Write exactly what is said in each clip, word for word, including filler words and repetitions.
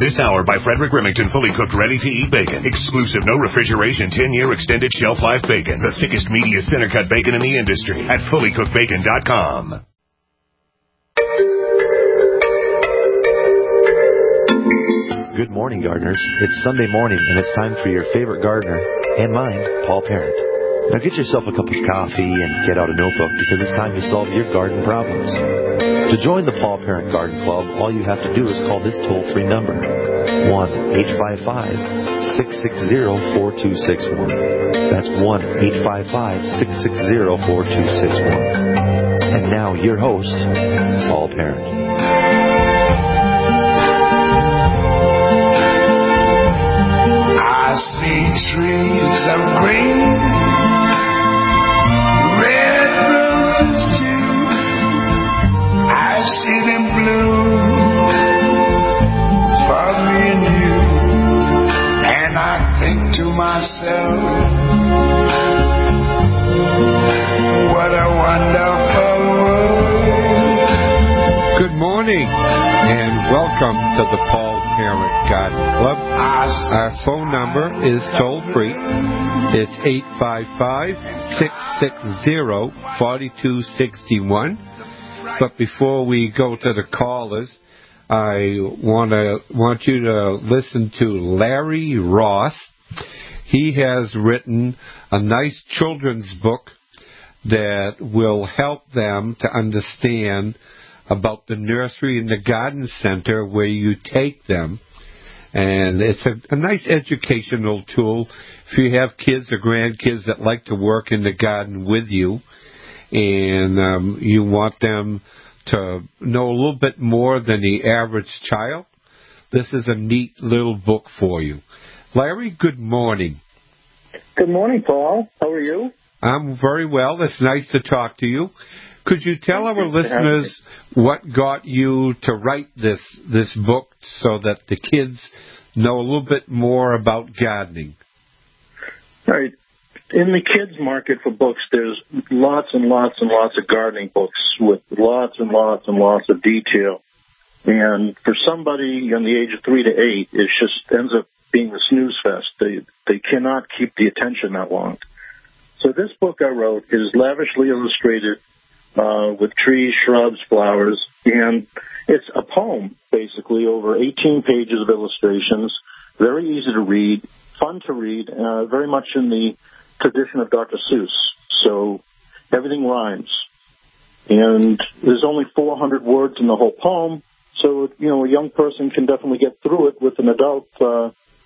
This hour by Frederick Remington, fully cooked, ready-to-eat bacon. Exclusive, no refrigeration, ten-year extended shelf life bacon. The thickest, meatiest, center-cut bacon in the industry at fully cooked bacon dot com. Good morning, gardeners. It's Sunday morning, and it's time for your favorite gardener, and mine, Paul Parent. Now get yourself a cup of coffee and get out a notebook, because it's time to solve your garden problems. To join the Paul Parent Garden Club, all you have to do is call this toll-free number, one eight five five, six six zero, four two six one. That's one eight five five, six six zero, four two six one. And now, your host, Paul Parent. I see trees of green, red roses too. I see them bloom for me and you. And I think to myself, what a wonderful world. Good morning and welcome to the Paul Parent Garden Club. Our phone number is toll free. It's eight five five, six six zero, four two six one. But before we go to the callers, I want to want you to listen to Larry Ross. He has written a nice children's book that will help them to understand about the nursery and the garden center where you take them. And it's a, a nice educational tool if you have kids or grandkids that like to work in the garden with you, and um, you want them to know a little bit more than the average child. This is a neat little book for you. Larry, good morning. Good morning, Paul. How are you? I'm very well. It's nice to talk to you. Could you tell our listeners what got you to write this this book so that the kids know a little bit more about gardening? All right. In the kids' market for books, there's lots and lots and lots of gardening books with lots and lots and lots of detail. And for somebody on the age of three to eight, it just ends up being a snooze fest. They, they cannot keep the attention that long. So this book I wrote is lavishly illustrated Uh, with trees, shrubs, flowers, and it's a poem, basically, over eighteen pages of illustrations, very easy to read, fun to read, uh, very much in the tradition of Doctor Seuss. So everything rhymes. And there's only four hundred words in the whole poem, so, you know, a young person can definitely get through it with an adult, uh,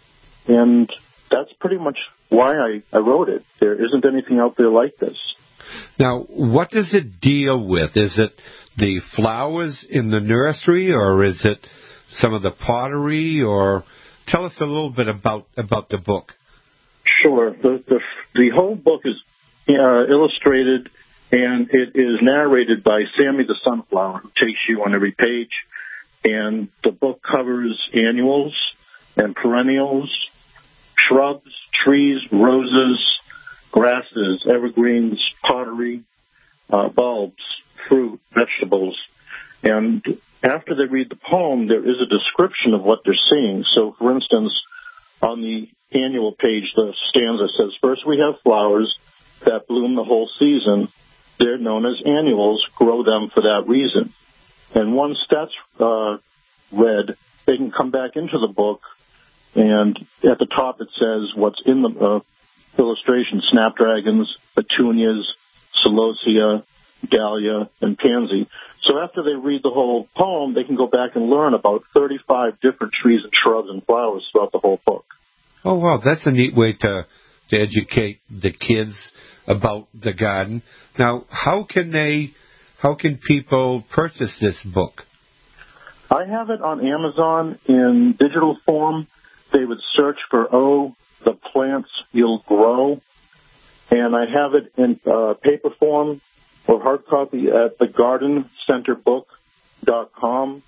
and that's pretty much why I, I wrote it. There isn't anything out there like this. Now, what does it deal with? Is it the flowers in the nursery, or is it some of the pottery? Or tell us a little bit about, about the book. Sure. The the, the whole book is uh, illustrated, and it is narrated by Sammy the Sunflower, who takes you on every page. And the book covers annuals and perennials, shrubs, trees, roses, grasses, evergreens, pottery, uh, bulbs, fruit, vegetables. And after they read the poem, there is a description of what they're seeing. So, for instance, on the annual page, the stanza says, first we have flowers that bloom the whole season. They're known as annuals. Grow them for that reason. And once that's uh, read, they can come back into the book, and at the top it says what's in the uh, illustration: snapdragons, petunias, celosia, dahlia, and pansy. So after they read the whole poem, they can go back and learn about thirty-five different trees and shrubs and flowers throughout the whole book. Oh, wow, that's a neat way to, to educate the kids about the garden. Now, how can they, how can people purchase this book? I have it on Amazon in digital form. They would search for Oh, the Plants You'll Grow. And I have it in uh, paper form or hard copy at the garden center book dot com.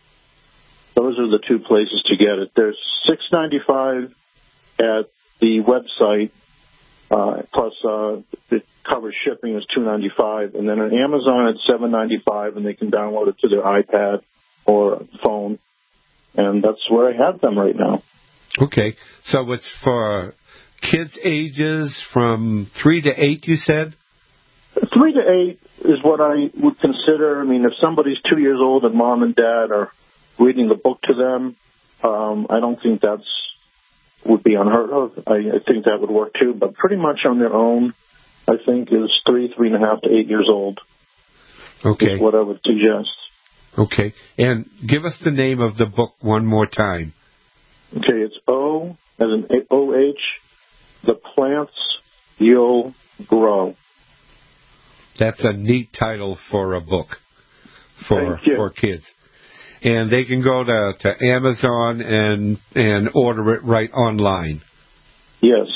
Those are the two places to get it. There's six ninety-five at the website, uh, plus uh, it covers shipping is two ninety-five, and then on Amazon it's seven ninety-five, and they can download it to their iPad or phone. and that's where I have them right now. Okay, so it's for kids' ages from three to eight, you said? Three to eight is what I would consider. I mean, if somebody's two years old and mom and dad are reading the book to them, um, I don't think that's would be unheard of. I, I think that would work too, but pretty much on their own, I think is three, three and a half to eight years old. Okay. Is what I would suggest. Okay, and give us the name of the book one more time. Okay, it's O, as in O H, The Plants You'll Grow. That's a neat title for a book for for kids. And they can go to, to Amazon and and order it right online. Yes.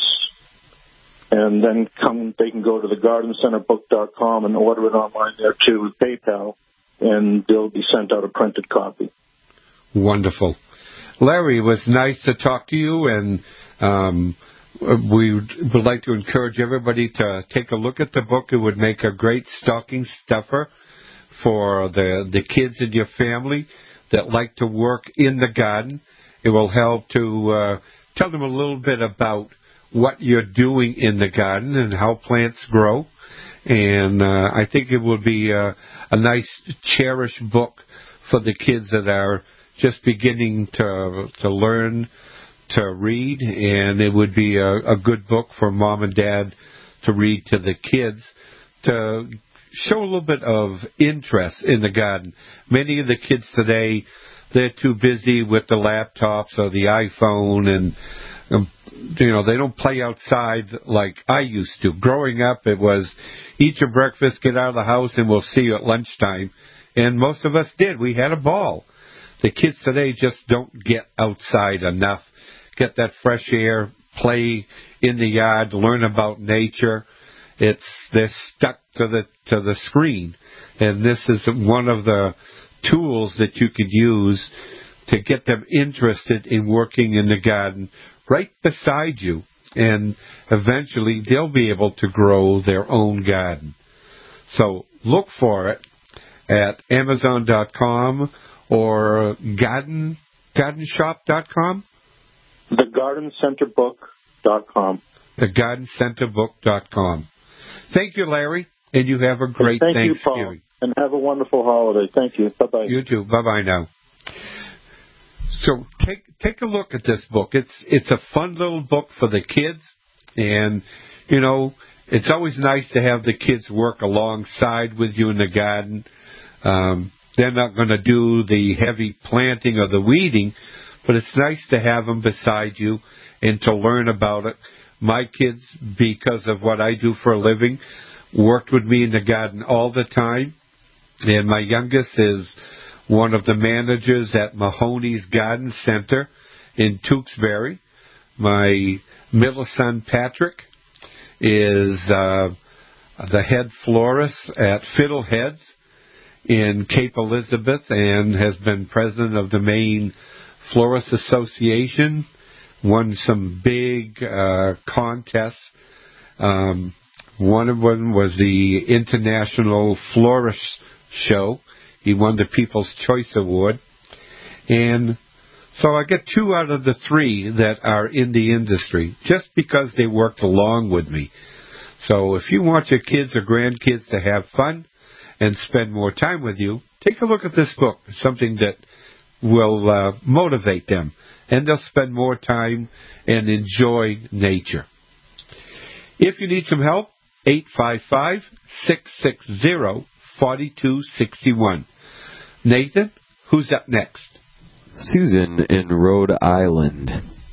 And then come they can go to the garden center book dot com and order it online there too with PayPal, and they'll be sent out a printed copy. Wonderful. Larry, it was nice to talk to you, and um, we would like to encourage everybody to take a look at the book. It would make a great stocking stuffer for the, the kids in your family that like to work in the garden. It will help to uh, tell them a little bit about what you're doing in the garden and how plants grow. And uh, I think it will be a, a nice, cherished book for the kids that are just beginning to to learn to read, and it would be a, a good book for mom and dad to read to the kids to show a little bit of interest in the garden. Many of the kids today, they're too busy with the laptops or the iPhone, and um, you know, they don't play outside like I used to. Growing up, it was eat your breakfast, get out of the house, and we'll see you at lunchtime. And most of us did. We had a ball. The kids today just don't get outside enough, get that fresh air, play in the yard, learn about nature. It's they're stuck to the to the screen, and this is one of the tools that you could use to get them interested in working in the garden right beside you, and eventually they'll be able to grow their own garden. So look for it at Amazon dot com or garden garden shop dot com? The garden center book dot com. The garden center book dot com. Thank you, Larry, and you have a great Thank Thanksgiving. You, Paul, and have a wonderful holiday. Thank you. Bye-bye. You too. Bye-bye now. So take take a look at this book. It's it's a fun little book for the kids, and, you know, it's always nice to have the kids work alongside with you in the garden. Um, they're not going to do the heavy planting or the weeding, but it's nice to have them beside you and to learn about it. My kids, because of what I do for a living, worked with me in the garden all the time. And my youngest is one of the managers at Mahoney's Garden Center in Tewksbury. My middle son, Patrick, is uh, the head florist at Fiddleheads in Cape Elizabeth and has been president of the Maine Florist Association, won some big uh, contests. Um, one of them was the International Florist Show. He won the People's Choice Award. And so I get two out of the three that are in the industry just because they worked along with me. So if you want your kids or grandkids to have fun and spend more time with you, take a look at this book. It's something that will uh, motivate them, and they'll spend more time and enjoy nature. If you need some help, eight five five, six six zero, four two six one. Nathan, who's up next? Susan in Rhode Island.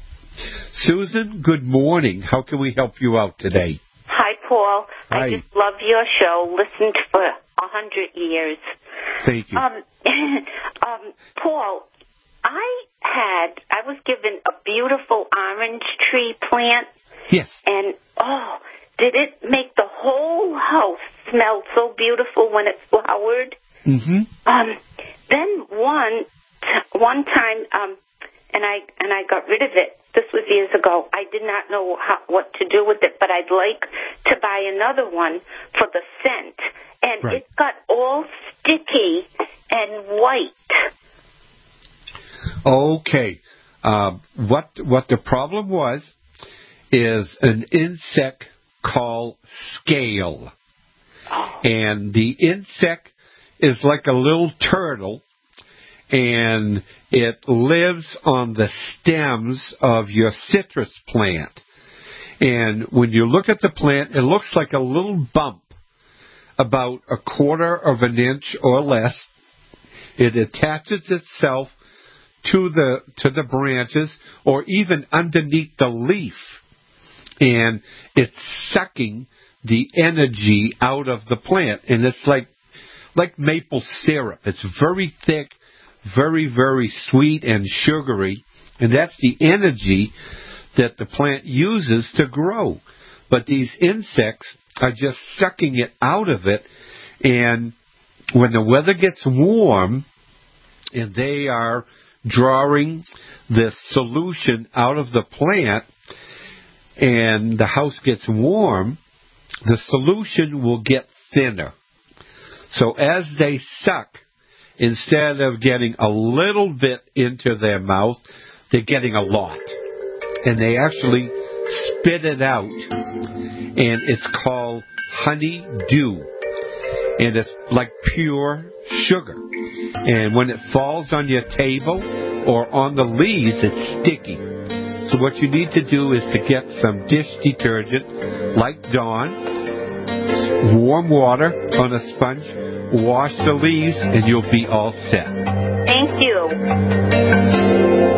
Susan, good morning. How can we help you out today? Hi, Paul. Hi. I just love your show. Listened for a hundred years. Thank you. Um, um, Paul, I had, I was given a beautiful orange tree plant. Yes. And, oh, did it make the whole house smell so beautiful when it flowered? Mm-hmm. Um, then one, one time, um, and I and I got rid of it. This was years ago. I did not know how, what to do with it, but I'd like to buy another one for the scent. And right. It got all sticky and white. Okay. Uh, what what the problem was is an insect called scale. And the insect is like a little turtle, and it lives on the stems of your citrus plant. And when you look at the plant, it looks like a little bump, about a quarter of an inch or less. It attaches itself to the to the branches or even underneath the leaf, and it's sucking the energy out of the plant. And it's like like maple syrup. It's very thick, very, very sweet and sugary, and that's the energy that the plant uses to grow. But these insects are just sucking it out of it, and when the weather gets warm and they are drawing this solution out of the plant and the house gets warm, the solution will get thinner. So as they suck, instead of getting a little bit into their mouth, they're getting a lot. And they actually spit it out. And it's called honey dew. And it's like pure sugar. And when it falls on your table or on the leaves, it's sticky. So what you need to do is to get some dish detergent like Dawn, warm water on a sponge, wash the leaves, and you'll be all set. Thank you.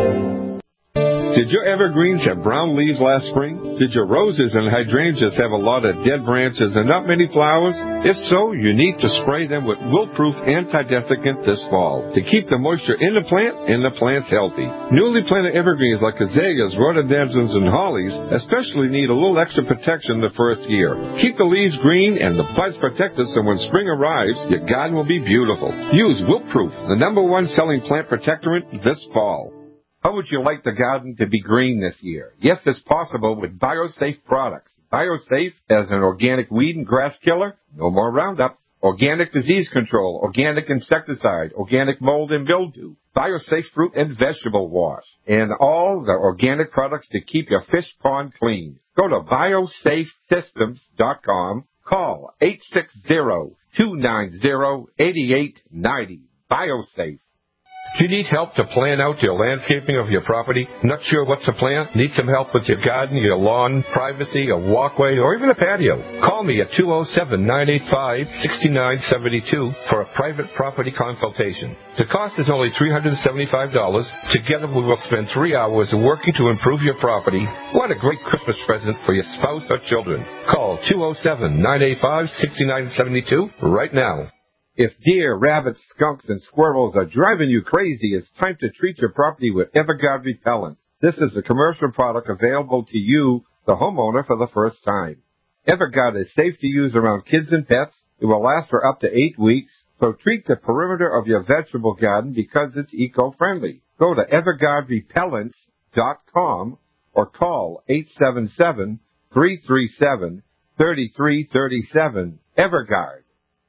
Did your evergreens have brown leaves last spring? Did your roses and hydrangeas have a lot of dead branches and not many flowers? If so, you need to spray them with Wilt-Proof Anti-Desiccant this fall to keep the moisture in the plant and the plants healthy. Newly planted evergreens like azaleas, rhododendrons, and hollies especially need a little extra protection the first year. Keep the leaves green and the buds protected so when spring arrives, your garden will be beautiful. Use Wilt-Proof, the number one selling plant protectorant this fall. How would you like the garden to be green this year? Yes, it's possible with BioSafe products. BioSafe as an organic weed and grass killer, no more Roundup. Organic disease control, organic insecticide, organic mold and mildew. BioSafe fruit and vegetable wash. And all the organic products to keep your fish pond clean. Go to biosafe systems dot com. Call eight six zero, two nine zero, eight eight nine zero. BioSafe. Do you need help to plan out your landscaping of your property? Not sure what to plant? Need some help with your garden, your lawn, privacy, a walkway, or even a patio? Call me at two oh seven, nine eight five, six nine seven two for a private property consultation. The cost is only three hundred seventy-five dollars. Together we will spend three hours working to improve your property. What a great Christmas present for your spouse or children. Call two oh seven, nine eight five, six nine seven two right now. If deer, rabbits, skunks, and squirrels are driving you crazy, it's time to treat your property with Everguard Repellent. This is a commercial product available to you, the homeowner, for the first time. Everguard is safe to use around kids and pets. It will last for up to eight weeks, so treat the perimeter of your vegetable garden because it's eco-friendly. Go to everguard repellents dot com or call eight seven seven, three three seven, three three three seven. Everguard.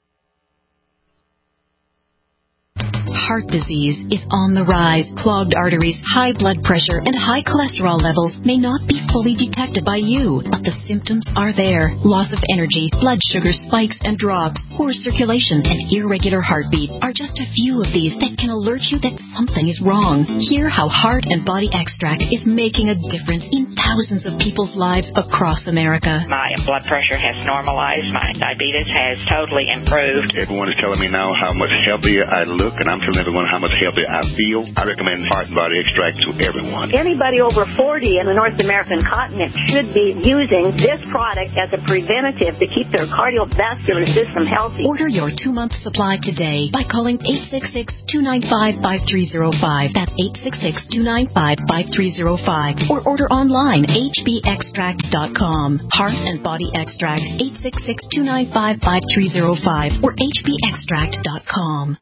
Heart disease is on the rise. Clogged arteries, high blood pressure, and high cholesterol levels may not be fully detected by you, but the symptoms are there. Loss of energy, blood sugar spikes and drops, poor circulation, and irregular heartbeat are just a few of these that can alert you that something is wrong. Hear how Heart and Body Extract is making a difference in thousands of people's lives across America. My blood pressure has normalized. My diabetes has totally improved. Everyone is telling me now how much healthier I look, and I'm telling everyone how much healthier I feel. I recommend Heart and Body Extract to everyone. Anybody over forty in the North American continent should be using this product as a preventative to keep their cardiovascular system healthy. Order your two-month supply today by calling eight six six, two nine five, five three zero five. That's eight six six, two nine five, five three zero five. Or order online, h b extract dot com. Heart and Body Extract, eight six six, two nine five, five three zero five or h b extract dot com.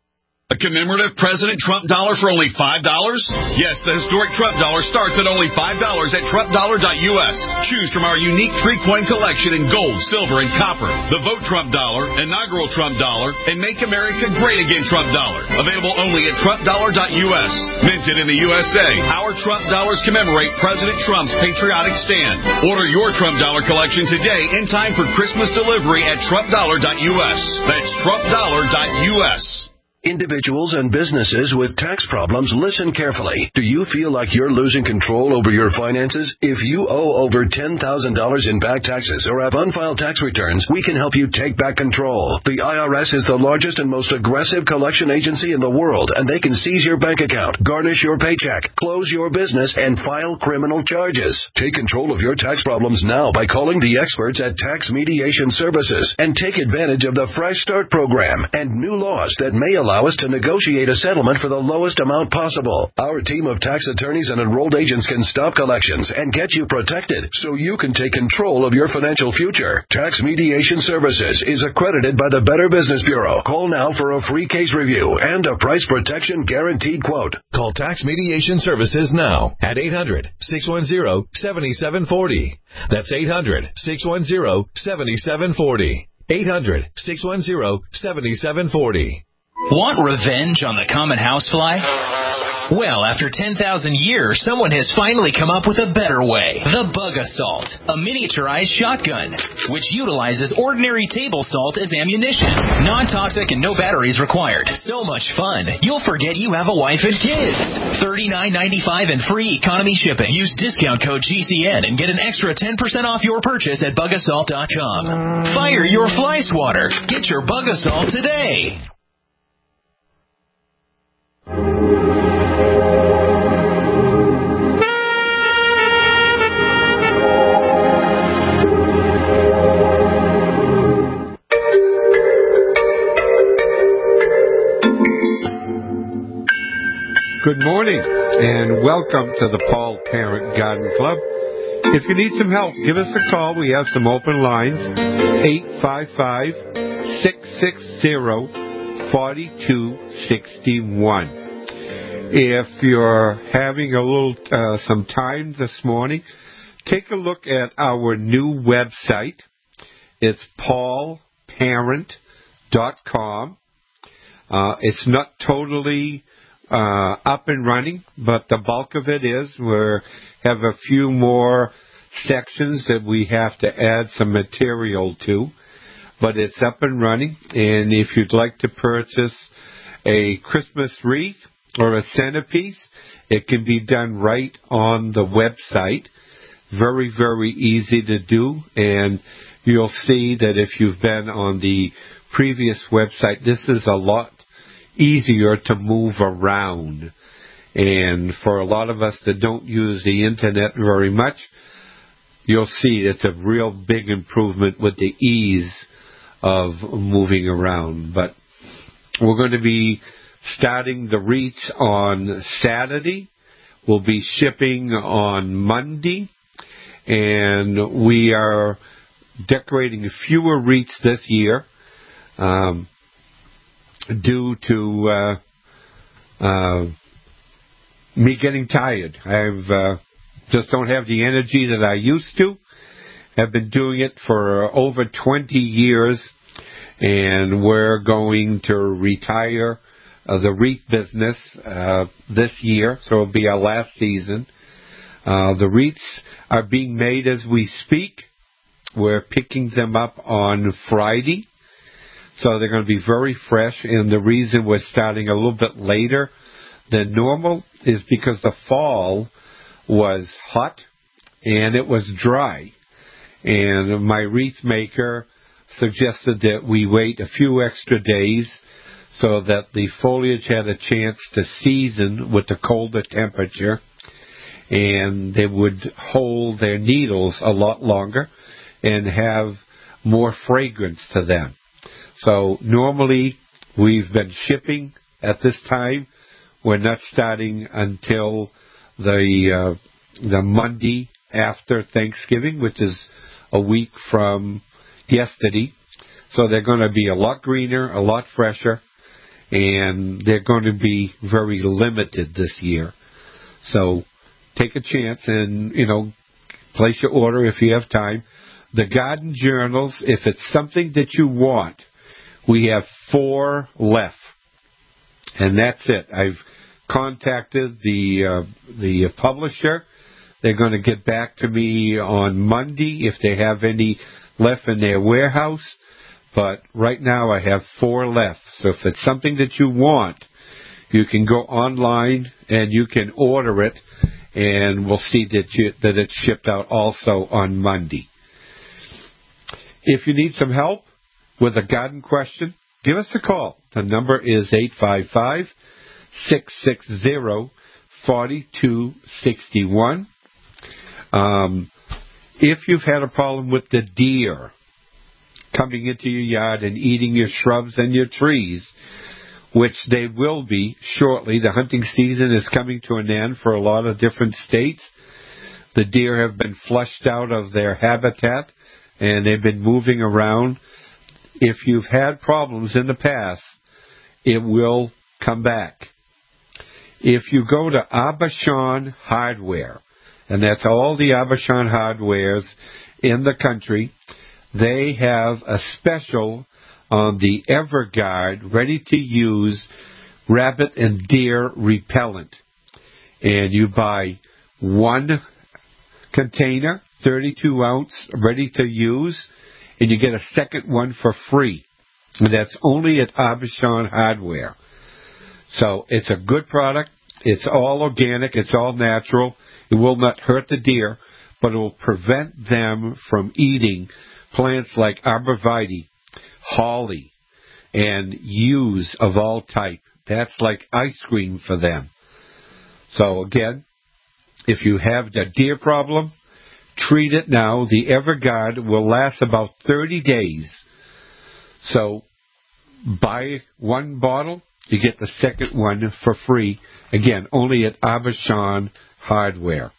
A commemorative President Trump dollar for only five dollars? Yes, the historic Trump dollar starts at only five dollars at trump dollar dot U S. Choose from our unique three-coin collection in gold, silver, and copper. The Vote Trump dollar, inaugural Trump dollar, and Make America Great Again Trump dollar. Available only at trump dollar dot U S. Minted in the U S A, our Trump dollars commemorate President Trump's patriotic stand. Order your Trump dollar collection today in time for Christmas delivery at trump dollar dot U S. That's trump dollar dot U S. Individuals and businesses with tax problems, listen carefully. Do you feel like you're losing control over your finances? If you owe over ten thousand dollars in back taxes or have unfiled tax returns, we can help you take back control. The I R S is the largest and most aggressive collection agency in the world, and they can seize your bank account, garnish your paycheck, close your business, and file criminal charges. Take control of your tax problems now by calling the experts at Tax Mediation Services and take advantage of the Fresh Start program and new laws that may allow Allow us to negotiate a settlement for the lowest amount possible. Our team of tax attorneys and enrolled agents can stop collections and get you protected so you can take control of your financial future. Tax Mediation Services is accredited by the Better Business Bureau. Call now for a free case review and a price protection guaranteed quote. Call Tax Mediation Services now at eight hundred, six one zero, seven seven four zero. That's eight hundred, six one zero, seven seven four zero. eight hundred, six one zero, seven seven four zero. Want revenge on the common housefly? Well, after ten thousand years, someone has finally come up with a better way. The Bug Assault, a miniaturized shotgun, which utilizes ordinary table salt as ammunition. Non-toxic and no batteries required. So much fun, you'll forget you have a wife and kids. thirty-nine ninety-five and free economy shipping. Use discount code G C N and get an extra ten percent off your purchase at bug assault dot com. Fire your fly swatter. Get your Bug Assault today. Good morning, and welcome to the Paul Parent Garden Club. If you need some help, give us a call. We have some open lines, eight five five, six six zero, four two six one. If you're having a little uh, some time this morning, take a look at our new website. It's paul parent dot com. Uh, it's not totally uh, up and running, but the bulk of it is. We have a few more sections that we have to add some material to, but it's up and running. And if you'd like to purchase a Christmas wreath or a centerpiece, it can be done right on the website. Very, very easy to do, and you'll see that if you've been on the previous website, this is a lot easier to move around. And for a lot of us that don't use the internet very much, you'll see it's a real big improvement with the ease of moving around. But we're going to be starting the wreaths on Saturday. We'll be shipping on Monday. And we are decorating fewer wreaths this year um, due to uh, uh, me getting tired. I've uh, just don't have the energy that I used to. I've been doing it for over twenty years, and we're going to retire uh, the wreath business uh, this year, so it'll be our last season. Uh, the wreaths are being made as we speak. We're picking them up on Friday, so they're going to be very fresh, and the reason we're starting a little bit later than normal is because the fall was hot and it was dry. And my wreath maker suggested that we wait a few extra days so that the foliage had a chance to season with the colder temperature, and they would hold their needles a lot longer and have more fragrance to them. So normally we've been shipping at this time. We're not starting until the uh, the Monday after Thanksgiving, which is a week from yesterday. So they're going to be a lot greener, a lot fresher, and they're going to be very limited this year. So take a chance and, you know, place your order if you have time. The garden journals, if it's something that you want, we have four left. And that's it. I've contacted the uh, the publisher. They're going to get back to me on Monday if they have any left in their warehouse. But right now I have four left. So if it's something that you want, you can go online and you can order it, and we'll see that you, that it's shipped out also on Monday. If you need some help with a garden question, give us a call. The number is eight five five, six six zero, four two six one. Um, if you've had a problem with the deer coming into your yard and eating your shrubs and your trees, which they will be shortly, the hunting season is coming to an end for a lot of different states. The deer have been flushed out of their habitat, and they've been moving around. If you've had problems in the past, it will come back. If you go to Abashan Hardware, and that's all the Abashan Hardwares in the country, they have a special on the Everguard ready-to-use rabbit and deer repellent. And you buy one container, thirty-two ounce, ready to use, and you get a second one for free. And that's only at Abashan Hardware. So it's a good product. It's all organic. It's all natural. It will not hurt the deer, but it will prevent them from eating plants like arborvitae, holly, and yews of all type. That's like ice cream for them. So again, if you have the deer problem, treat it now. The Everguard will last about thirty days. So buy one bottle, you get the second one for free. Again, only at Abashan Hardware.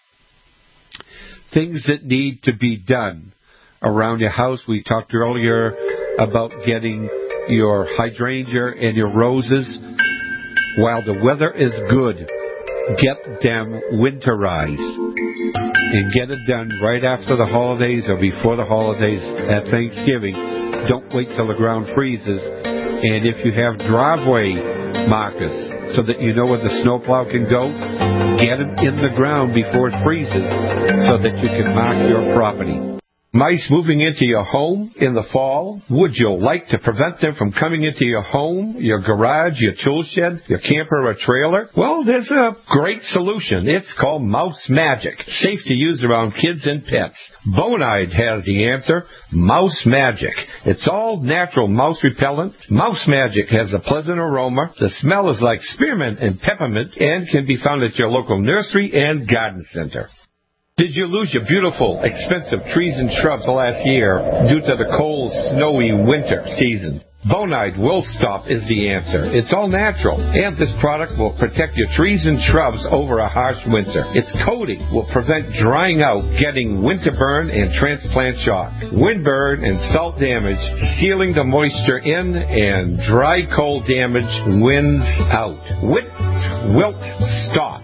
Things that need to be done around your house. We talked earlier about getting your hydrangea and your roses. While the weather is good, get them winterized. And get it done right after the holidays or before the holidays at Thanksgiving. Don't wait till the ground freezes. And if you have driveway markers so that you know where the snowplow can go, get them in the ground before it freezes so that you can mark your property. Mice moving into your home in the fall? Would you like to prevent them from coming into your home, your garage, your tool shed, your camper or trailer? Well, there's a great solution. It's called Mouse Magic. Safe to use around kids and pets. Bonide has the answer. Mouse Magic. It's all natural mouse repellent. Mouse Magic has a pleasant aroma. The smell is like spearmint and peppermint and can be found at your local nursery and garden center. Did you lose your beautiful, expensive trees and shrubs last year due to the cold, snowy winter season? Bonide Will Stop is the answer. It's all natural, and this product will protect your trees and shrubs over a harsh winter. Its coating will prevent drying out, getting winter burn and transplant shock, windburn and salt damage, sealing the moisture in, and dry cold damage winds out. Wit, Wilt, Stop.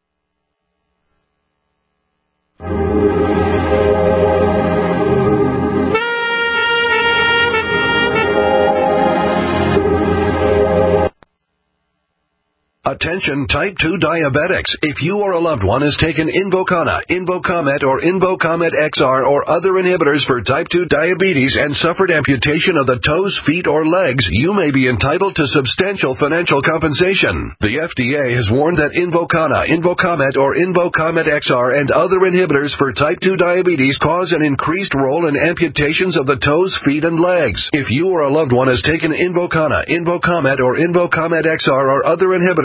Attention type two diabetics. If you or a loved one has taken Invokana, Invocomet, or Invocomet X R or other inhibitors for type two diabetes and suffered amputation of the toes, feet, or legs, you may be entitled to substantial financial compensation. The F D A has warned that Invokana, Invocomet, or Invocomet X R and other inhibitors for type two diabetes cause an increased role in amputations of the toes, feet, and legs. If you or a loved one has taken Invokana, Invocomet, or Invocomet X R or other inhibitors for type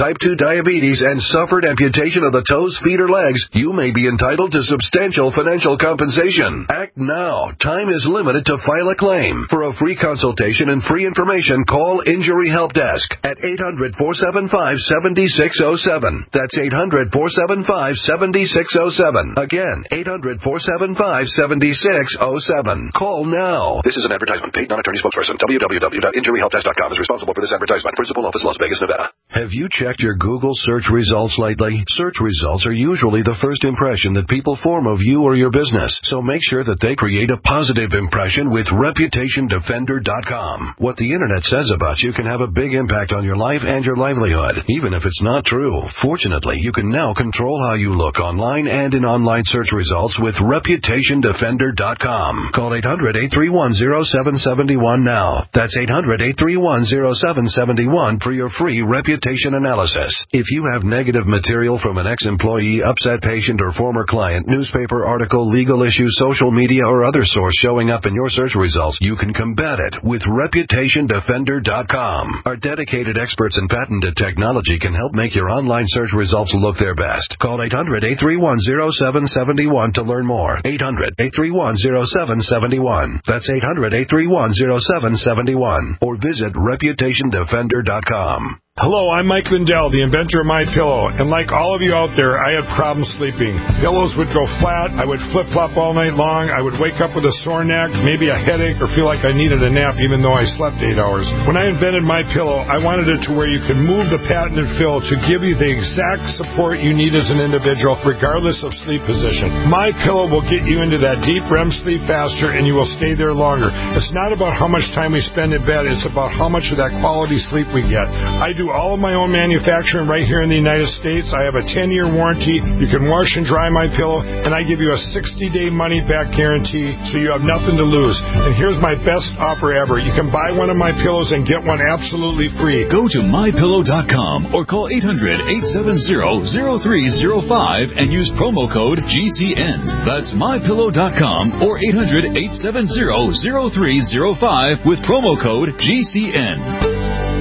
type two diabetes, and suffered amputation of the toes, feet, or legs, you may be entitled to substantial financial compensation. Act now. Time is limited to file a claim. For a free consultation and free information, call Injury Help Desk at eight hundred, four seven five, seven six zero seven. That's eight hundred, four seven five, seven six zero seven. Again, eight hundred, four seven five, seven six zero seven. Call now. This is an advertisement. Paid non-attorney spokesperson. w w w dot injury help desk dot com is responsible for this advertisement. Principal office, Las Vegas, Nevada. Have you checked your Google search results lately? Search results are usually the first impression that people form of you or your business, so make sure that they create a positive impression with reputation defender dot com. What the internet says about you can have a big impact on your life and your livelihood, even if it's not true. Fortunately, you can now control how you look online and in online search results with reputation defender dot com. Call eight hundred, eight three one, zero seven seven one now. That's eight hundred, eight three one, zero seven seven one for your free reputation analysis. If you have negative material from an ex-employee, upset patient, or former client, newspaper article, legal issue, social media, or other source showing up in your search results, you can combat it with reputation defender dot com. Our dedicated experts in patented technology can help make your online search results look their best. Call eight hundred, eight three one, zero seven seven one to learn more. eight hundred, eight three one, zero seven seven one. That's eight hundred, eight three one, zero seven seven one. Or visit reputation defender dot com. Hello, I'm Mike Lindell, the inventor of MyPillow, and like all of you out there, I had problems sleeping. Pillows would go flat, I would flip-flop all night long, I would wake up with a sore neck, maybe a headache, or feel like I needed a nap even though I slept eight hours. When I invented MyPillow, I wanted it to where you could move the patented fill to give you the exact support you need as an individual, regardless of sleep position. MyPillow will get you into that deep R E M sleep faster, and you will stay there longer. It's not about how much time we spend in bed, it's about how much of that quality sleep we get. I do all of my own manufacturing right here in the United States. I have a ten-year warranty. You can wash and dry my pillow, and I give you a sixty-day money-back guarantee, so you have nothing to lose. And here's my best offer ever. You can buy one of my pillows and get one absolutely free. Go to my pillow dot com or call eight hundred, eight seven zero, zero three zero five and use promo code G C N. That's my pillow dot com or eight hundred, eight seven zero, zero three zero five with promo code G C N.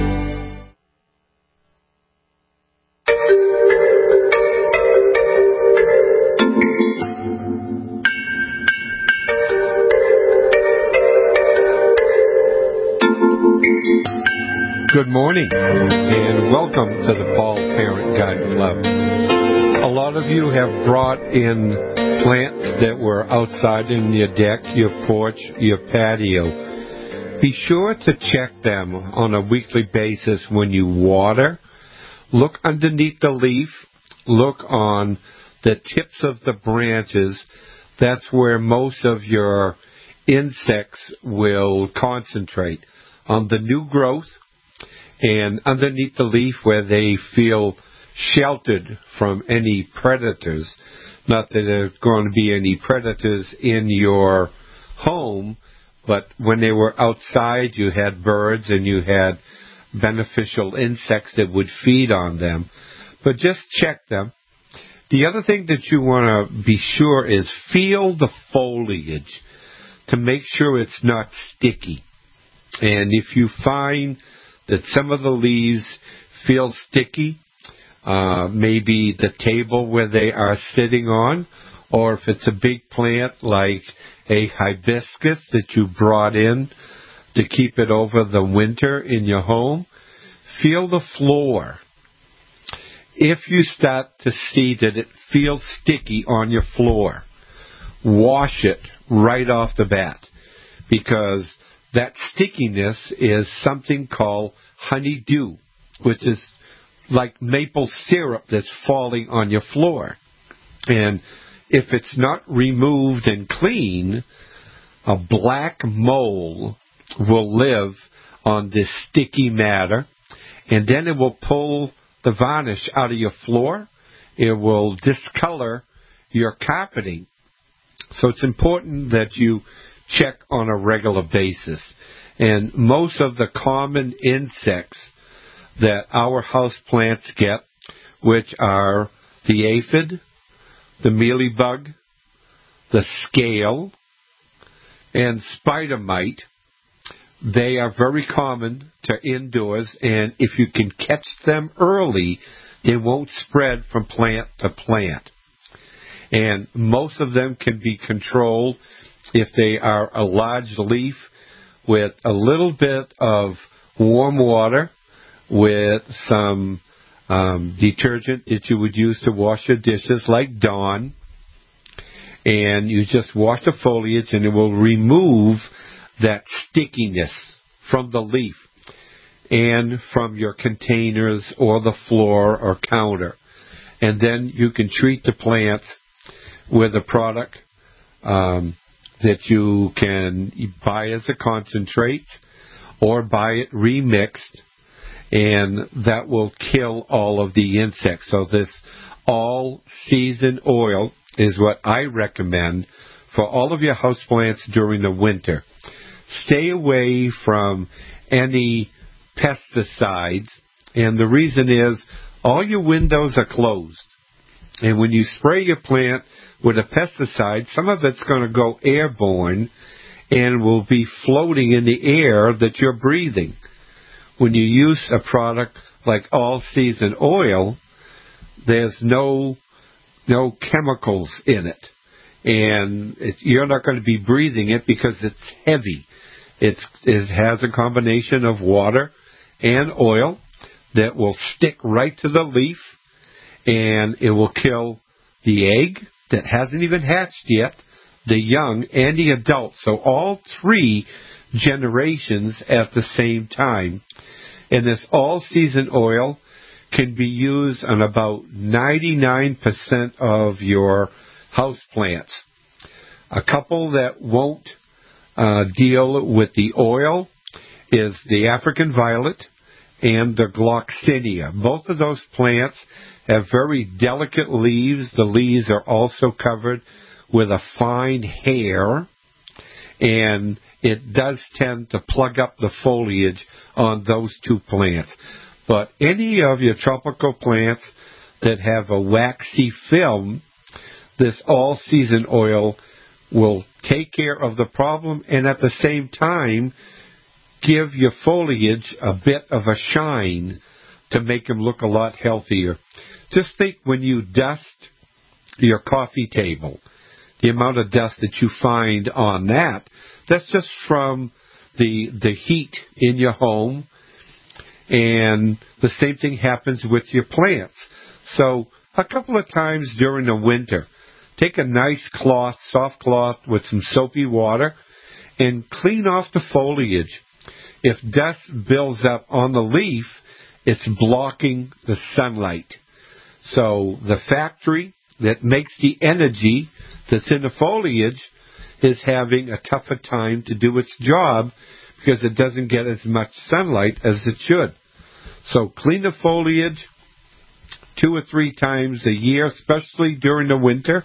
Good morning, and welcome to the Paul Parent Garden Club. A lot of you have brought in plants that were outside in your deck, your porch, your patio. Be sure to check them on a weekly basis when you water. Look underneath the leaf. Look on the tips of the branches. That's where most of your insects will concentrate. On the new growth, and underneath the leaf where they feel sheltered from any predators. Not that there are going to be any predators in your home, but when they were outside, you had birds and you had beneficial insects that would feed on them. But just check them. The other thing that you want to be sure is feel the foliage to make sure it's not sticky. And if you find that some of the leaves feel sticky, uh, maybe the table where they are sitting on, or if it's a big plant like a hibiscus that you brought in to keep it over the winter in your home, feel the floor. If you start to see that it feels sticky on your floor, wash it right off the bat, because that stickiness is something called honeydew, which is like maple syrup that's falling on your floor. And if it's not removed and clean, a black mole will live on this sticky matter, and then it will pull the varnish out of your floor. It will discolor your carpeting. So it's important that you check on a regular basis. And most of the common insects that our house plants get, which are the aphid, the mealybug, the scale, and spider mite, they are very common to indoors, and if you can catch them early, they won't spread from plant to plant. And most of them can be controlled if they are a large leaf with a little bit of warm water with some um, detergent that you would use to wash your dishes, like Dawn. And you just wash the foliage, and it will remove that stickiness from the leaf and from your containers or the floor or counter. And then you can treat the plants with a product um, that you can buy as a concentrate or buy it remixed, and that will kill all of the insects. So this all-season oil is what I recommend for all of your houseplants during the winter. Stay away from any pesticides, and the reason is all your windows are closed. And when you spray your plant with a pesticide, some of it's going to go airborne and will be floating in the air that you're breathing. When you use a product like all-season oil, there's no no chemicals in it. And it, you're not going to be breathing it because it's heavy. It's, it has a combination of water and oil that will stick right to the leaf, and it will kill the egg that hasn't even hatched yet, the young, and the adult. So all three generations at the same time. And this all-season oil can be used on about ninety-nine percent of your houseplants. A couple that won't uh, deal with the oil is the African violet and the Gloxinia. Both of those plants have very delicate leaves. The leaves are also covered with a fine hair, and it does tend to plug up the foliage on those two plants. But any of your tropical plants that have a waxy film, this all-season oil will take care of the problem and at the same time give your foliage a bit of a shine to make them look a lot healthier. Just think when you dust your coffee table, the amount of dust that you find on that, that's just from the the heat in your home. And the same thing happens with your plants. So a couple of times during the winter, take a nice cloth, soft cloth with some soapy water, and clean off the foliage. If dust builds up on the leaf, it's blocking the sunlight. So the factory that makes the energy that's in the foliage is having a tougher time to do its job because it doesn't get as much sunlight as it should. So clean the foliage two or three times a year, especially during the winter.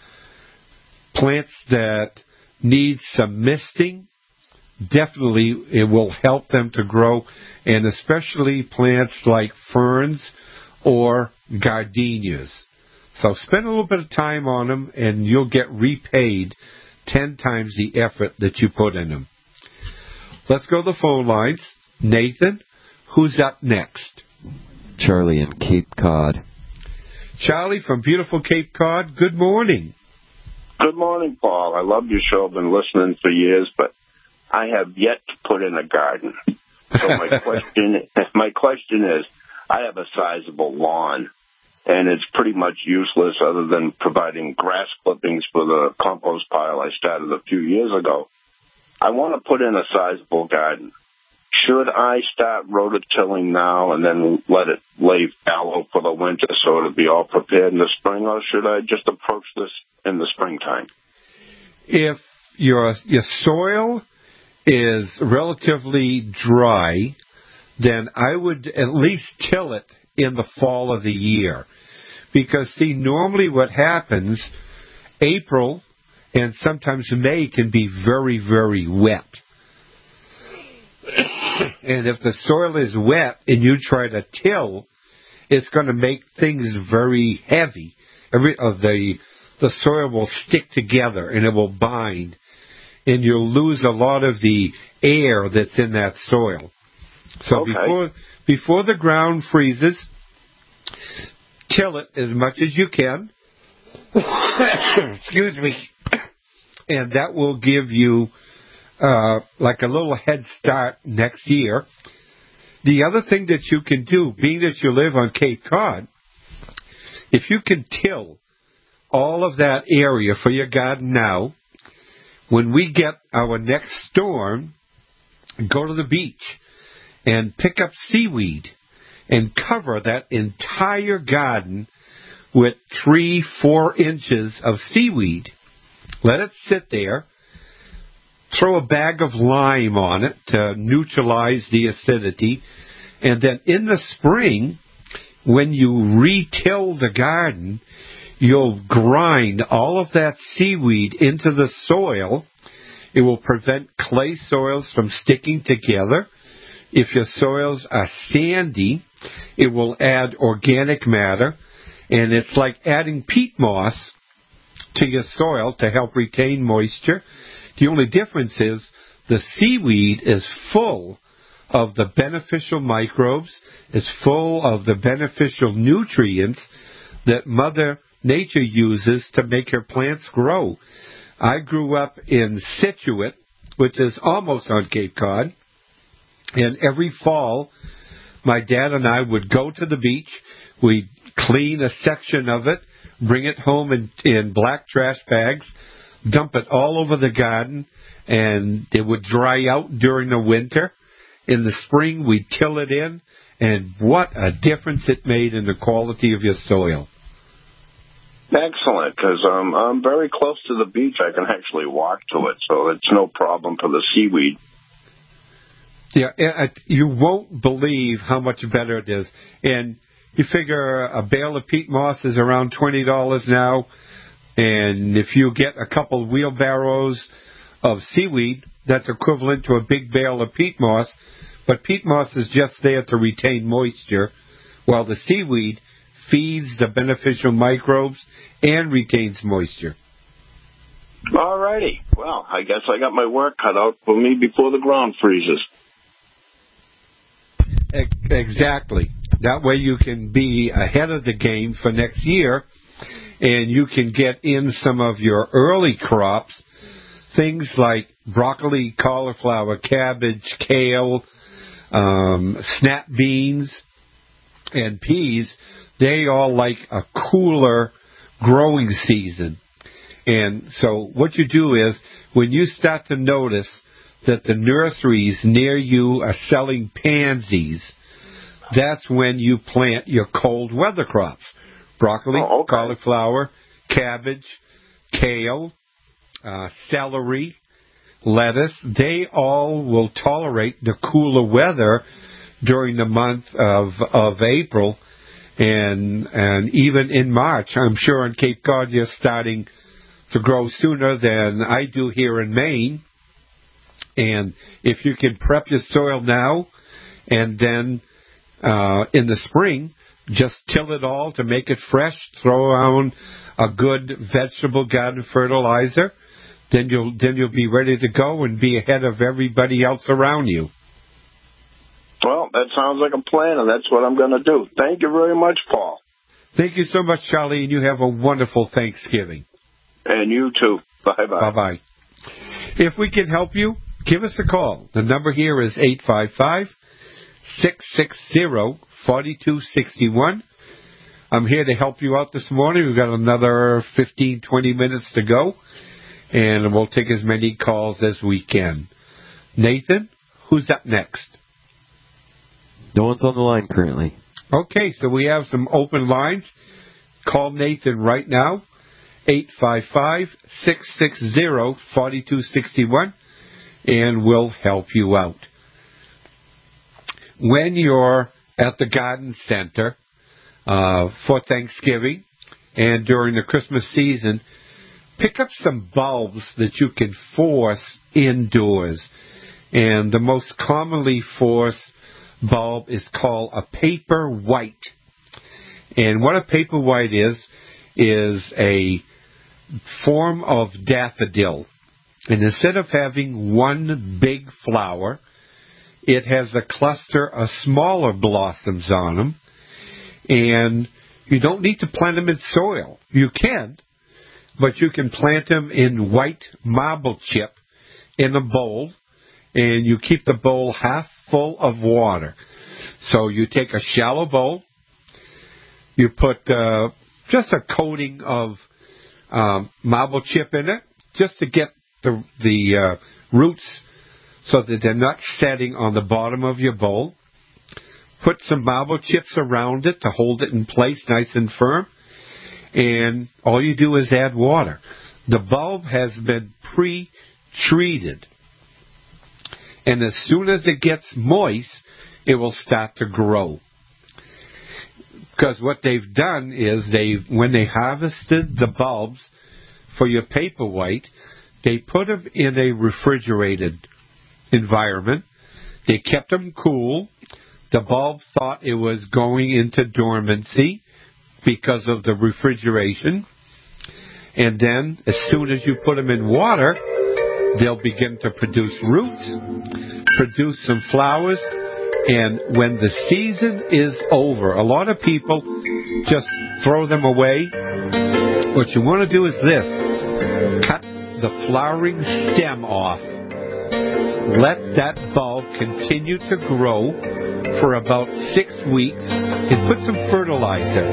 Plants that need some misting, definitely it will help them to grow, and especially plants like ferns or gardenias. So spend a little bit of time on them, and you'll get repaid ten times the effort that you put in them. Let's go to the phone lines. Nathan, who's up next? Charlie in Cape Cod. Charlie from beautiful Cape Cod, good morning. Good morning, Paul. I love your show. I've been listening for years, but I have yet to put in a garden. So my question, my question is, I have a sizable lawn, and it's pretty much useless other than providing grass clippings for the compost pile I started a few years ago. I want to put in a sizable garden. Should I start rototilling now and then let it lay fallow for the winter so it'll be all prepared in the spring, or should I just approach this in the springtime? If your your soil is relatively dry, then I would at least till it in the fall of the year. Because, see, normally what happens, April and sometimes May can be very, very wet. And if the soil is wet and you try to till, it's going to make things very heavy. Every, uh, the, the soil will stick together and it will bind. and you'll lose a lot of the air that's in that soil. So Okay. before before the ground freezes, till it as much as you can. Excuse me. And that will give you uh, like a little head start next year. The other thing that you can do, being that you live on Cape Cod, if you can till all of that area for your garden now, when we get our next storm, go to the beach and pick up seaweed and cover that entire garden with three, four inches of seaweed. Let it sit there. Throw a bag of lime on it to neutralize the acidity. And then in the spring, when you re-till the garden, you'll grind all of that seaweed into the soil. It will prevent clay soils from sticking together. If your soils are sandy, it will add organic matter. And it's like adding peat moss to your soil to help retain moisture. The only difference is the seaweed is full of the beneficial microbes, it's full of the beneficial nutrients that Mother Nature uses to make her plants grow. I grew up in Scituate, which is almost on Cape Cod, and every fall my dad and I would go to the beach, we'd clean a section of it, bring it home in, in black trash bags, dump it all over the garden, and it would dry out during the winter. In the spring, we'd till it in, and what a difference it made in the quality of your soil. Excellent, because um, I'm very close to the beach. I can actually walk to it, so it's no problem for the seaweed. Yeah, you won't believe how much better it is. And you figure a bale of peat moss is around twenty dollars now, and if you get a couple wheelbarrows of seaweed, that's equivalent to a big bale of peat moss. But peat moss is just there to retain moisture, while the seaweed feeds the beneficial microbes and retains moisture. All righty. Well, I guess I got my work cut out for me before the ground freezes. Exactly. That way you can be ahead of the game for next year, and you can get in some of your early crops, things like broccoli, cauliflower, cabbage, kale, um, snap beans, and peas. They all like a cooler growing season. And so what you do is, when you start to notice that the nurseries near you are selling pansies, that's when you plant your cold weather crops. Broccoli, oh, okay. cauliflower, cabbage, kale, uh, celery, lettuce. They all will tolerate the cooler weather during the month of of April and and even in March. I'm sure in Cape Cod you're starting to grow sooner than I do here in Maine. And if you can prep your soil now and then uh, in the spring, just till it all to make it fresh, throw around a good vegetable garden fertilizer, then you'll then you'll be ready to go and be ahead of everybody else around you. Well, that sounds like a plan, and that's what I'm going to do. Thank you very much, Paul. Thank you so much, Charlie, and you have a wonderful Thanksgiving. And you too. Bye-bye. Bye-bye. If we can help you, give us a call. The number here is eight five five, six six zero, four two six one. I'm here to help you out this morning. We've got another fifteen, twenty minutes to go, and we'll take as many calls as we can. Nathan, who's up next? No one's on the line currently. Okay, so we have some open lines. Call Nathan right now, eight five five, six six zero, four two six one, and we'll help you out. When you're at the garden center uh, for Thanksgiving and during the Christmas season, pick up some bulbs that you can force indoors. And the most commonly forced bulb is called a paper white. And what a paper white is, is a form of daffodil. And instead of having one big flower, it has a cluster of smaller blossoms on them. And you don't need to plant them in soil. You can, but you can plant them in white marble chip in a bowl, and you keep the bowl half full of water. So you take a shallow bowl, you put uh, just a coating of um, marble chip in it, just to get the, the uh, roots so that they're not setting on the bottom of your bowl. Put some marble chips around it to hold it in place nice and firm. And all you do is add water. The bulb has been pre-treated. And as soon as it gets moist, it will start to grow. Because what they've done is, they, when they harvested the bulbs for your paperwhite, they put them in a refrigerated environment. They kept them cool. The bulb thought it was going into dormancy because of the refrigeration. And then, as soon as you put them in water, they'll begin to produce roots, produce some flowers, and when the season is over, a lot of people just throw them away. What you want to do is this. Cut the flowering stem off. Let that bulb continue to grow for about six weeks and put some fertilizer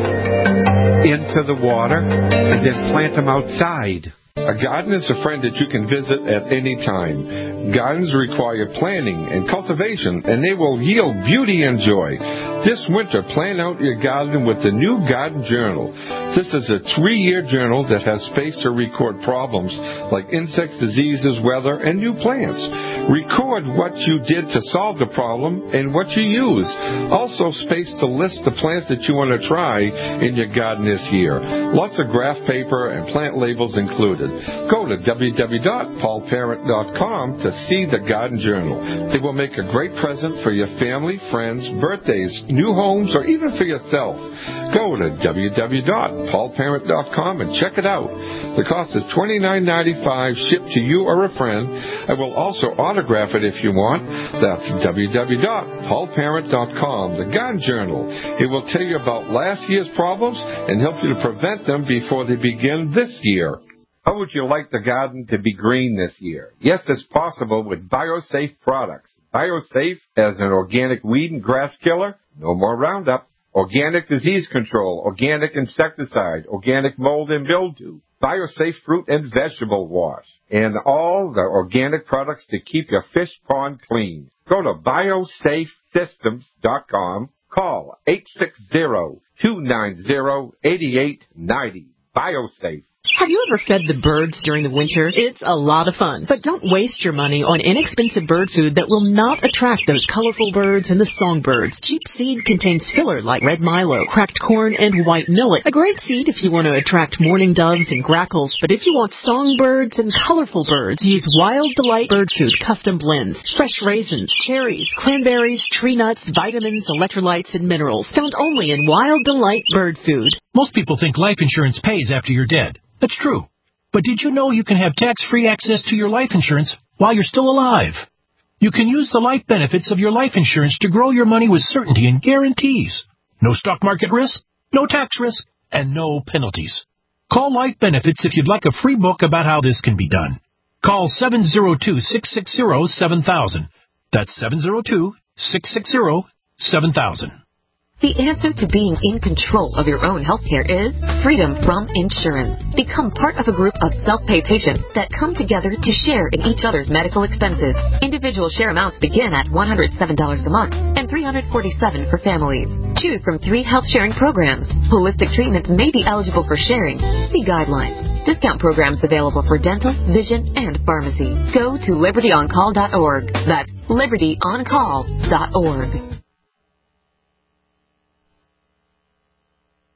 into the water and then plant them outside. A garden is a friend that you can visit at any time. Gardens require planning and cultivation, and they will yield beauty and joy. This winter, plan out your garden with the new Garden Journal. This is a three-year journal that has space to record problems like insects, diseases, weather, and new plants. Record what you did to solve the problem and what you use. Also space to list the plants that you want to try in your garden this year. Lots of graph paper and plant labels included. Go to w w w dot paul parent dot com to see the Garden Journal. It will make a great present for your family, friends, birthdays, new homes, or even for yourself. Go to w w w dot paul parent dot com and check it out. The cost is twenty-nine ninety-five, shipped to you or a friend. I will also autograph it if you want. That's w w w dot paul parent dot com, the Garden Journal. It will tell you about last year's problems and help you to prevent them before they begin this year. How would you like the garden to be green this year? Yes, it's possible with BioSafe products. BioSafe as an organic weed and grass killer, no more Roundup. Organic disease control, organic insecticide, organic mold and mildew. BioSafe fruit and vegetable wash, and all the organic products to keep your fish pond clean. Go to bio safe systems dot com. Call eight six zero, two nine zero, eight eight nine zero. BioSafe. Have you ever fed the birds during the winter? It's a lot of fun. But don't waste your money on inexpensive bird food that will not attract those colorful birds and the songbirds. Cheap seed contains filler like red milo, cracked corn, and white millet. A great seed if you want to attract mourning doves and grackles. But if you want songbirds and colorful birds, use Wild Delight Bird Food Custom Blends. Fresh raisins, cherries, cranberries, tree nuts, vitamins, electrolytes, and minerals. Found only in Wild Delight Bird Food. Most people think life insurance pays after you're dead. That's true. But did you know you can have tax-free access to your life insurance while you're still alive? You can use the life benefits of your life insurance to grow your money with certainty and guarantees. No stock market risk, no tax risk, and no penalties. Call Life Benefits if you'd like a free book about how this can be done. Call seven zero two, six six zero, seven thousand. That's seven zero two, six six zero, seven thousand. The answer to being in control of your own healthcare is freedom from insurance. Become part of a group of self-pay patients that come together to share in each other's medical expenses. Individual share amounts begin at one hundred seven dollars a month and three hundred forty-seven dollars for families. Choose from three health sharing programs. Holistic treatments may be eligible for sharing. See guidelines. Discount programs available for dental, vision, and pharmacy. Go to liberty on call dot org. That's liberty on call dot org.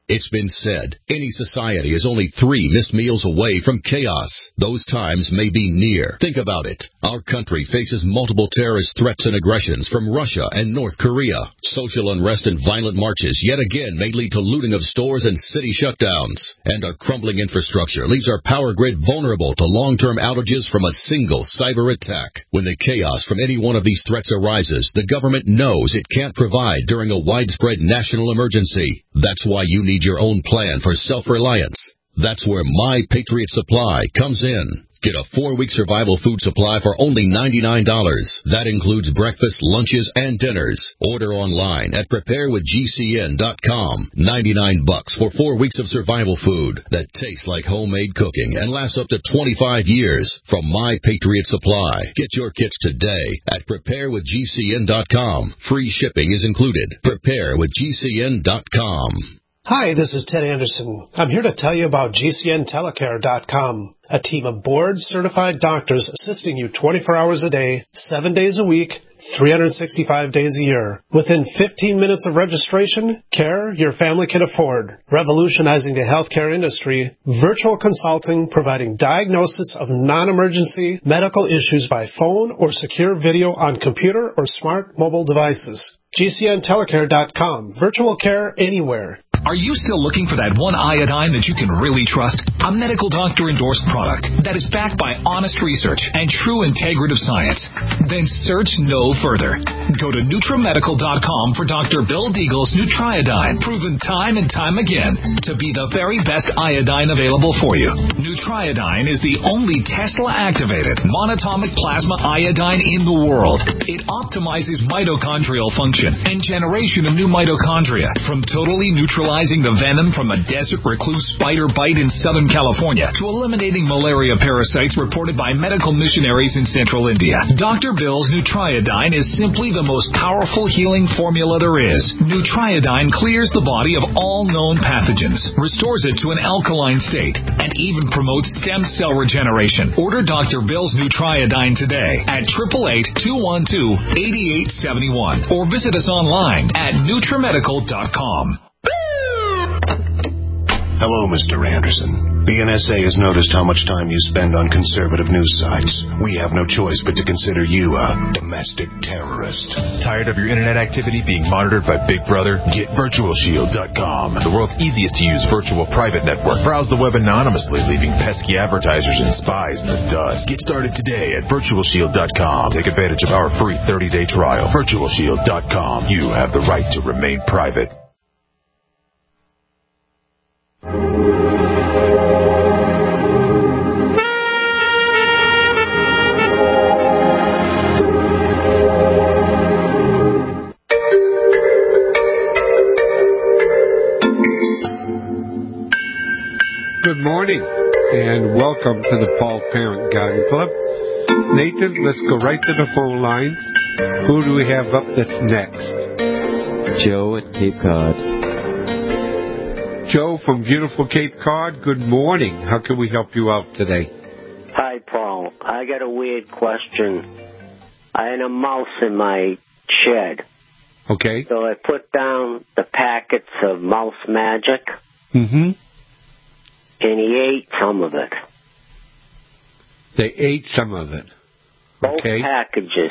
It's been said, any society is only three missed meals away from chaos. Those times may be near. Think about it. Our country faces multiple terrorist threats and aggressions from Russia and North Korea. Social unrest and violent marches yet again may lead to looting of stores and city shutdowns. And our crumbling infrastructure leaves our power grid vulnerable to long-term outages from a single cyber attack. When the chaos from any one of these threats arises, the government knows it can't provide during a widespread national emergency. That's why you need your own plan for self-reliance. That's where My Patriot Supply comes in. Get a four-week survival food supply for only ninety-nine dollars. That includes breakfast, lunches, and dinners. Order online at prepare with G C N dot com. ninety-nine bucks for four weeks of survival food that tastes like homemade cooking and lasts up to twenty-five years from My Patriot Supply. Get your kits today at prepare with G C N dot com. Free shipping is included. prepare with G C N dot com. Hi, this is Ted Anderson. I'm here to tell you about G C N telecare dot com, a team of board-certified doctors assisting you twenty-four hours a day, seven days a week, three hundred sixty-five days a year. Within fifteen minutes of registration, care your family can afford. Revolutionizing the healthcare industry, virtual consulting providing diagnosis of non-emergency medical issues by phone or secure video on computer or smart mobile devices. G C N telecare dot com. Virtual care anywhere. Are you still looking for that one iodine that you can really trust? A medical doctor-endorsed product that is backed by honest research and true integrative science? Then search no further. Go to Nutramedical dot com for Doctor Bill Deagle's Nutriodine, proven time and time again to be the very best iodine available for you. Nutriodine is the only Tesla-activated monatomic plasma iodine in the world. It optimizes mitochondrial function and generation of new mitochondria from totally neutralizing the venom from a desert recluse spider bite in Southern California to eliminating malaria parasites reported by medical missionaries in central India. Doctor Bill's Nutriodine is simply the most powerful healing formula there is. Nutriodine clears the body of all known pathogens, restores it to an alkaline state, and even promotes stem cell regeneration. Order Doctor Bill's Nutriodine today at eight eight eight, two one two, eight eight seven one or visit us online at Nutramedical dot com. Hello, Mister Anderson. The N S A has noticed how much time you spend on conservative news sites. We have no choice but to consider you a domestic terrorist. Tired of your internet activity being monitored by Big Brother? Get Virtual Shield dot com, the world's easiest to use virtual private network. Browse the web anonymously, leaving pesky advertisers and spies in the dust. Get started today at Virtual Shield dot com. Take advantage of our free thirty-day trial. Virtual Shield dot com. You have the right to remain private. Good morning, and welcome to the Paul Parent Garden Club. Nathan, let's go right to the phone lines. Who do we have up that's next? Joe in Cape Cod. Joe from beautiful Cape Cod, good morning. How can we help you out today? Hi, Paul. I got a weird question. I had a mouse in my shed. Okay. So I put down the packets of Mouse Magic. Mm-hmm. And he ate some of it. They ate some of it. Both okay. packages.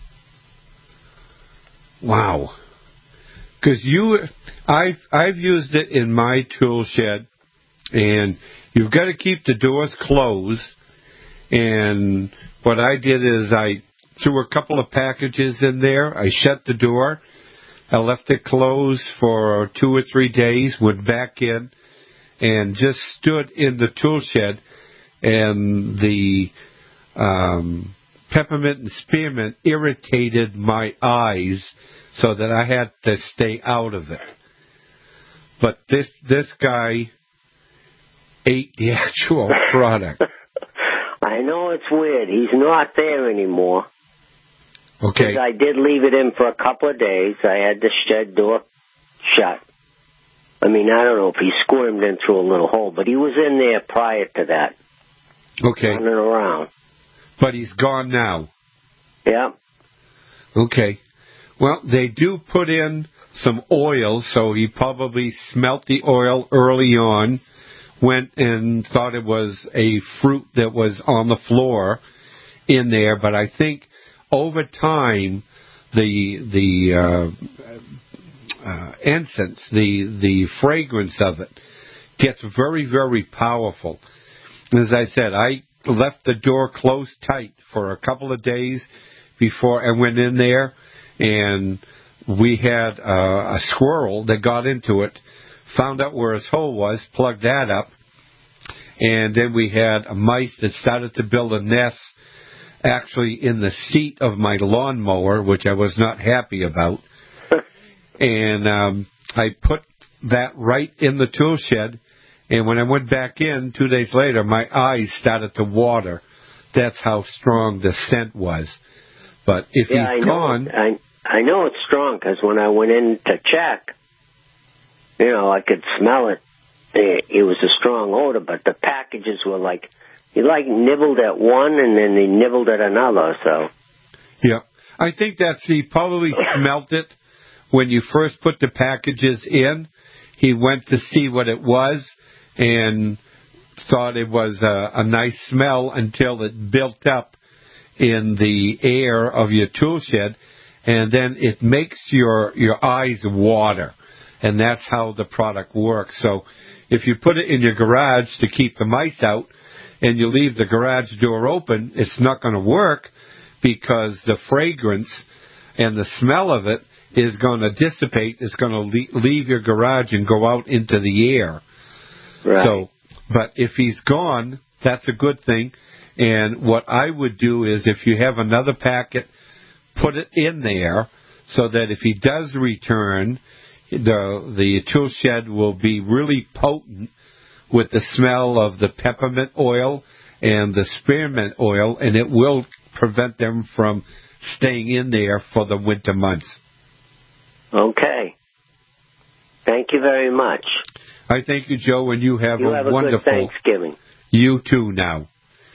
Wow. Because you, I've I've used it in my tool shed, and you've got to keep the doors closed. And what I did is I threw a couple of packages in there. I shut the door. I left it closed for two or three days. Went back in. And just stood in the tool shed, and the um, peppermint and spearmint irritated my eyes so that I had to stay out of it. But this this guy ate the actual product. I know it's weird. He's not there anymore. Okay. I did leave it in for a couple of days. I had the shed door shut. I mean, I don't know if he squirmed in through a little hole, but he was in there prior to that. Okay. Running around. But he's gone now. Yeah. Okay. Well, they do put in some oil, so he probably smelt the oil early on, went and thought it was a fruit that was on the floor in there. But I think over time, the the uh, uh, incense, the the fragrance of it, gets very, very powerful. As I said, I left the door closed tight for a couple of days before I went in there, and we had uh, a squirrel that got into it, found out where his hole was, plugged that up, and then we had a mice that started to build a nest actually in the seat of my lawnmower, which I was not happy about. And um, I put that right in the tool shed, and when I went back in two days later, my eyes started to water. That's how strong the scent was. But if yeah, he's I know, gone... I, I know it's strong, because when I went in to check, you know, I could smell it. It, it was a strong odor, but the packages were like, he like nibbled at one, and then he nibbled at another, so... Yeah, I think that's, he probably smelt it when you first put the packages in. He went to see what it was, and thought it was a, a nice smell until it built up in the air of your tool shed, and then it makes your, your eyes water, and that's how the product works. So if you put it in your garage to keep the mice out, and you leave the garage door open, it's not going to work, because the fragrance and the smell of it is going to dissipate. It's going to leave your garage and go out into the air. Right. So, but if he's gone, that's a good thing. And what I would do is, if you have another packet, put it in there so that if he does return, the the tool shed will be really potent with the smell of the peppermint oil and the spearmint oil, and it will prevent them from staying in there for the winter months. Okay. Thank you very much. I thank you, Joe, and you have you a have a wonderful good Thanksgiving. You too now.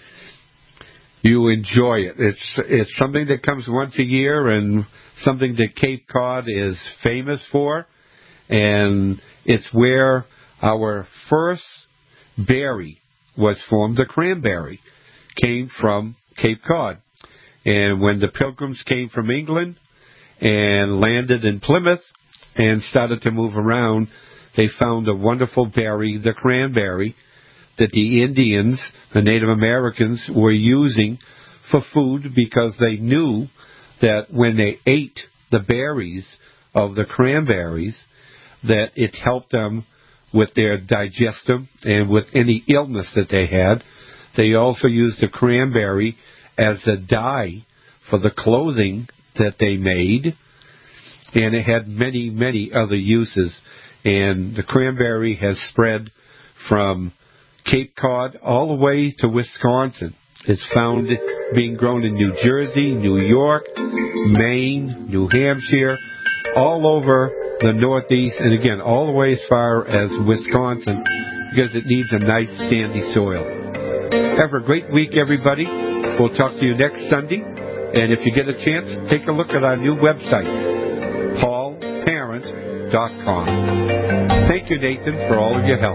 You enjoy it. It's it's something that comes once a year, and something that Cape Cod is famous for, and it's where our first berry was formed. The cranberry came from Cape Cod. And when the Pilgrims came from England and landed in Plymouth and started to move around, they found a wonderful berry, the cranberry, that the Indians, the Native Americans, were using for food, because they knew that when they ate the berries of the cranberries, that it helped them with their digestive and with any illness that they had. They also used the cranberry as a dye for the clothing that they made, and it had many, many other uses. And the cranberry has spread from Cape Cod all the way to Wisconsin. It's found being grown in New Jersey, New York, Maine, New Hampshire, all over the Northeast, and again, all the way as far as Wisconsin, because it needs a nice sandy soil. Have a great week, everybody. We'll talk to you next Sunday. And if you get a chance, take a look at our new website, paul parent dot com. Thank you, Nathan, for all of your help.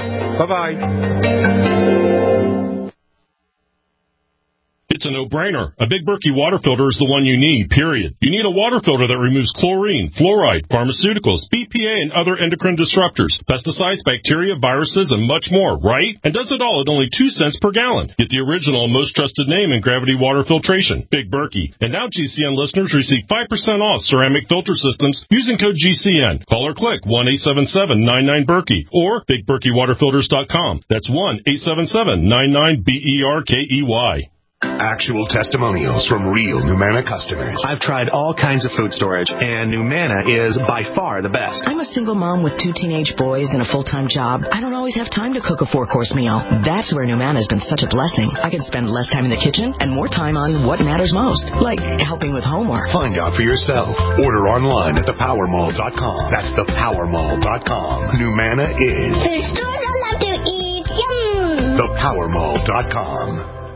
Bye-bye. It's a no-brainer. A Big Berkey water filter is the one you need, period. You need a water filter that removes chlorine, fluoride, pharmaceuticals, B P A, and other endocrine disruptors, pesticides, bacteria, viruses, and much more, right? And does it all at only two cents per gallon. Get the original, most trusted name in gravity water filtration, Big Berkey. And now G C N listeners receive five percent off ceramic filter systems using code G C N. Call or click one eight seven seven nine nine Berkey or big berkey water filters dot com. That's one eight seven seven nine nine B E R K E Y. Actual testimonials from real Numanna customers. I've tried all kinds of food storage, and Numanna is by far the best. I'm a single mom with two teenage boys and a full-time job. I don't always have time to cook a four-course meal. That's where Numanna has been such a blessing. I can spend less time in the kitchen and more time on what matters most, like helping with homework. Find out for yourself. Order online at the power mall dot com. That's the power mall dot com. Numanna is... Food stores I love to eat. Yum! the power mall dot com.